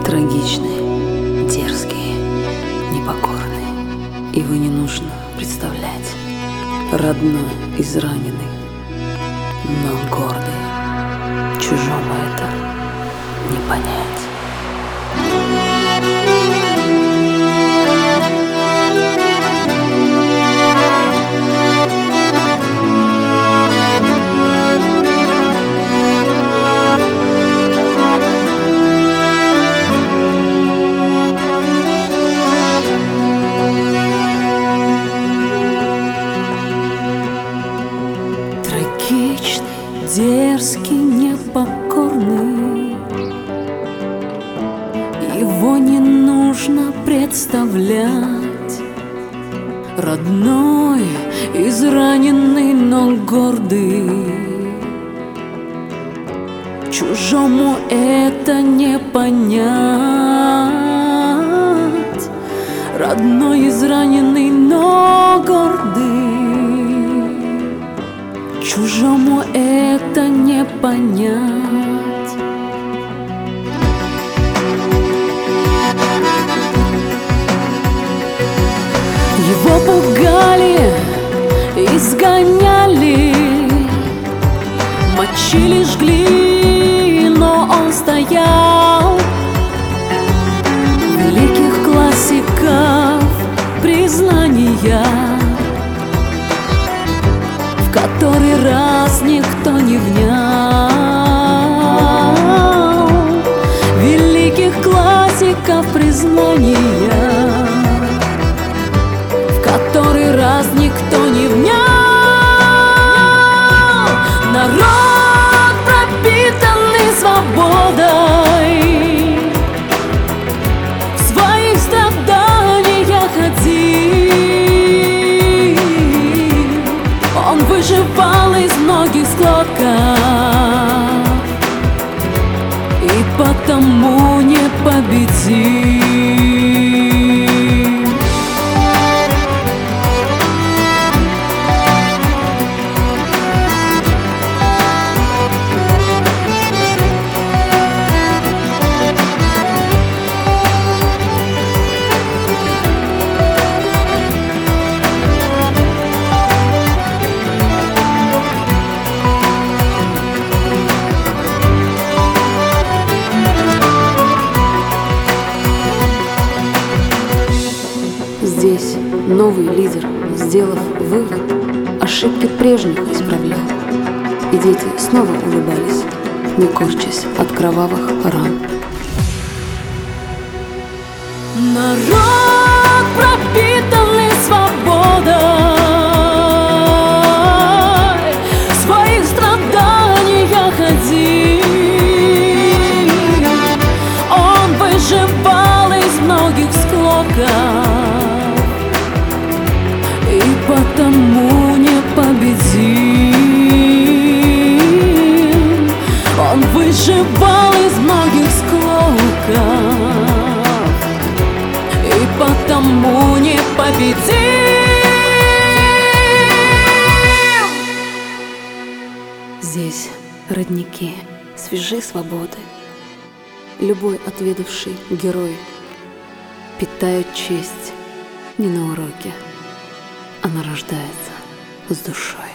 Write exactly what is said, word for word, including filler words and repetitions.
Трагичный, дерзкий, непокорный. Его не нужно представлять. Родной, израненный, но гордый. Чужому это не понять. Трагичный, дерзкий, непокорный. Его не нужно представлять. Родной, израненный, но гордый. Чужому это не понять. Родной, израненный, но гордый. Чужому это не понять. Его пугали, изгоняли, мочили, жгли, но он стоял. Великих классиков признания в который раз никто не внял. Великих классиков признания в который раз никто не внял. Народ, пропитанный свободой, в своих страданиях один. Он выживал из многих склоков и потому не победил. Здесь новый лидер, сделав вывод, ошибки прежних исправлял. И дети снова улыбались, не корчась от кровавых ран. Народ, пропитанный свободой, в своих страданиях один. Он выживал из многих склоков и потому не победил. Он выживал из многих склоков и потому не победил. Здесь родники, свежи свободы. Любой отведавший герой питает честь не на уроке, она рождается с душой.